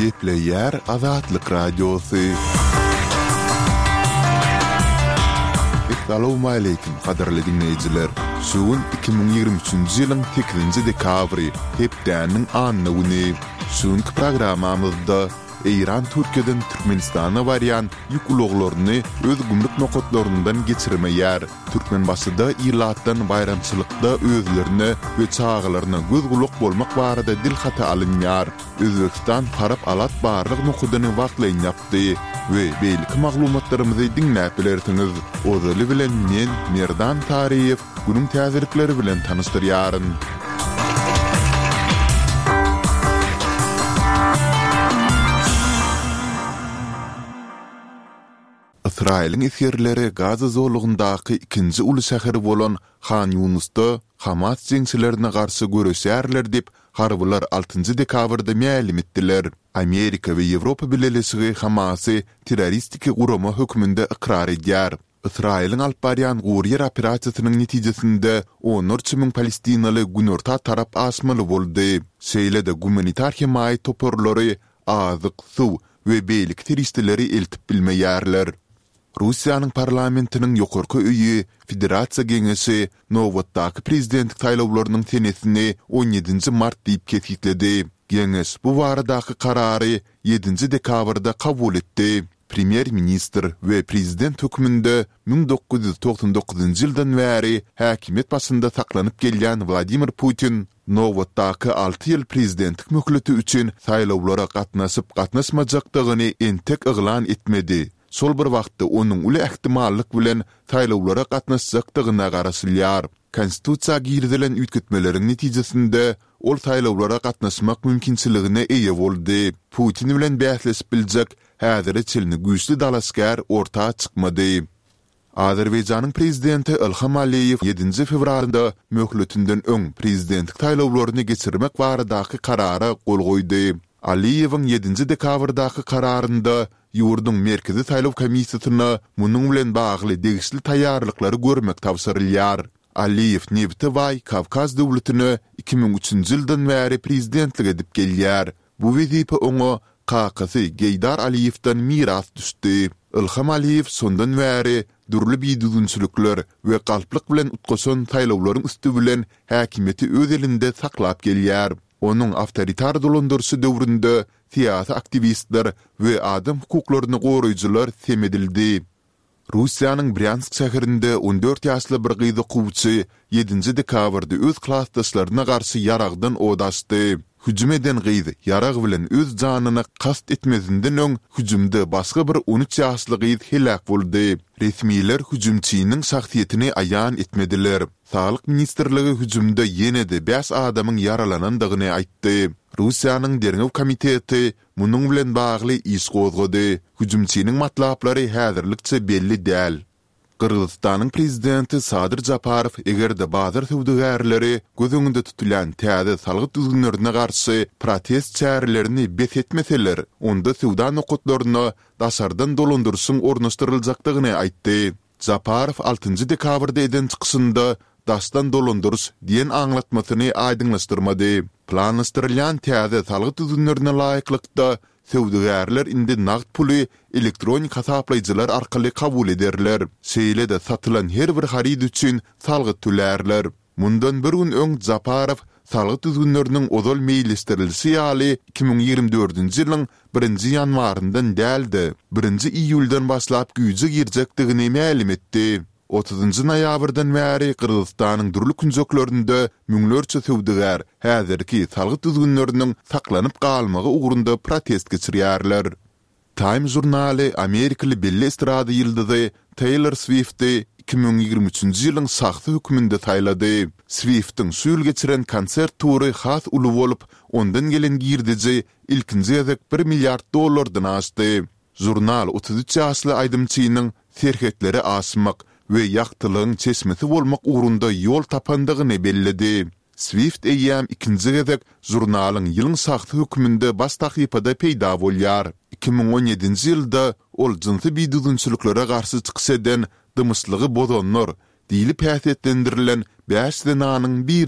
Gepleyer Azatlyk Radiosu. Assalamu alaykum qadarly dinleyijiler. Şuun 2023-nji ýylyň 8-nji dekabry hepdäniň anlygyny. Şuunky programamyzda İran Türkiýeden Türkmenistana barýan ýük uluglaryny öz gümrük nokatlaryndan geçirmeýär. Türkmenbaşyda ýylatdan bayramçylykda özlerini we çağlaryna göz gulak bolmak barada dilhata alynýar. Özbekistan tarap alat barlyk nokudyny wagtlaýan ýapdy we beýlik maglumatlarymyzy dinläp bilersiňiz. Ozaly bilen men Merdan Tariýew günüň täzirlikleri bilen tanışdyrýaryn. İsrail'in esirleri Gaza zolugyndaky ikinji uly şäheri bolan Han Yunus'da Hamas jeňçilerine garşy görüşýärler dip harbylar 6-njy dekabrda ma'lum etdiler. Amerika we Ýewropa birleşigi Hamasy terroristik gurama hökmünde ikrar edýär. İsrail'in alyp barýan gurýer operasiýasynyň netijesinde 13.000 Palestinaly günorta tarap asmaly boldy. Şeýle de humanitar himaýa toporlary azyk, suw we beýlik teristleri eltip bilmeýärler. Russiýanyň parlamentiniň ýokarky öýi Federasiýa Geňeşi nowatdaky prezidentlik taýlawlarynyň senesini 17 mart diýip kesikdi. Geňeş bu baradaky karary 7 dekabrda kabul etdi. Premier minister we prezident hökmünde 1999-njy ýyldan bäri häkimet başynda saklanyp gelýän Vladimir Putin nowatdaky 6 ýyl prezidentlik möhleti üçin taýlawlara gatnaşmajakdygyny entek yglan etmedi. Sol bir wagtda onuň uly ähtimallyk bilen taýlawlara gatnaşjakdygyna garaşylýar. Konstitusiýa girdilen üýtgetmeleriň netijesinde ol taýlawlara gatnaşmak mümkinçiligine eýe boldy. Putin bilen bähleşip biljek häzir çelini güýçli dalaşgar ortağa çykmady. Azerbaýjanyň prezidenti Ilham Aliýew 7 fevralda möhletinden öň prezidentlik taýlawlaryny geçirmek baradaky karara gol goýdy. Aliýewiň 7 dekabrdaky kararynda ýurdun merkezi taýlaw komissiýasyna munyň bilen bagly degişli taýýarlyklary görmek tapşyrylýar. Aliýew Nevteway Kavkaz döwletini 2003-njy ýyldan bäri prezidentlik edip gelýär. Bu wezipe oňa kakasy Geýdar Aliýewden miras düşdi. Ilham Aliýew sondan bäri durly biýdüzünçülükler we galplyk bilen utgaşan taýlawlaryň üstü bilen häkimeti öz elinde saklap gelýär. Onuň awtoritar dolandyrşy döwründe siyasi aktivistler we adam hukuklaryny goraýjylar semedildi. Russiýanyň Bryansk şäherinde 14 ýaşly bir gyzy gowçy 7 dekabrda öz klassdaşlaryna garşy yaragdan odaşdy. Hüjüm eden gyzy yarag bilen öz janyny kast etmezinden öň hüjümde başga bir 13 ýaşly gyzy helak boldy. Resmiler hüjümçiniň şahsiýetini aýan etmediler. Sağlyk ministrligi hüjümde ýene-de 5 adamyň yaralanandygyny aýtdy. Russiýanyň Dernew komiteti munyň bilen bagly iş gozgady. Hüjümçiniň matlaplary häzirlikçe belli däl. Kırgızstanyň prezidenti Sadyr Japarow egerde bazar sowdagärleri göz öňünde tutulan täze salgyt düzgünlerine garşy protest çärelerini bethetmeseler, onda sowda nokatlaryna daşardan dolandyrşyň ornaşdyryljakdygyny aýtdy. Japarow 6 dekabrda eden çykysynda daşdan dolandyrş diýen aňlatmasyny aýdyňlaşdyrmady. Planlaşdyrylýan täze salgyt düzgünlerine laýyklykda sowdagärler indi nagd puly elektronik hasaplaýjylar arkaly kabul ederler. Şeýle de satylan her bir harid üçin salgyt tölärler. Mundan bir gün öň Japarow salgyt düzgünleriniň ozal meýilleşdirilýäsi ýaly 2024-nji ýylyň 1-nji ýanwaryndan däldi. 1-nji iýuldan başlap güýje girjekdigini ma'lum etdi. 30 noýabrdan bäri Kırgızstanyň durly künjeklerinde müňlerçe sowdagar häzirki salgyt düzgünleriniň saklanyp galmagy ugrunda protest geçirýärler. Time jurnaly Amerikaly belli estrada ýyldyzy Taylor Swift'i 2023-nji ýylyň saxta hökmünde taýlady. Swift'in şuýul geçiren konsert tury has uly bolup, ondan gelen girdici ilkinji ýazak $1 milyard aşdy. Jurnal 33 ýaşly aýdymçynyň serhetleri aşmak we ýaktylygyň çeşmesi bolmak ugrunda ýol tapandygyny bellidi. Swift eýýäm ikinji gezek jurnalyň ýylyň saxta hökmünde bas tahypada peýda bolýar. 2017-nji ýylda ol jinsy biýdüzünçüliklere garşy çykyş eden dymyslygy bozanlar diýilip häsiýetlendirilen 5 zananyň biri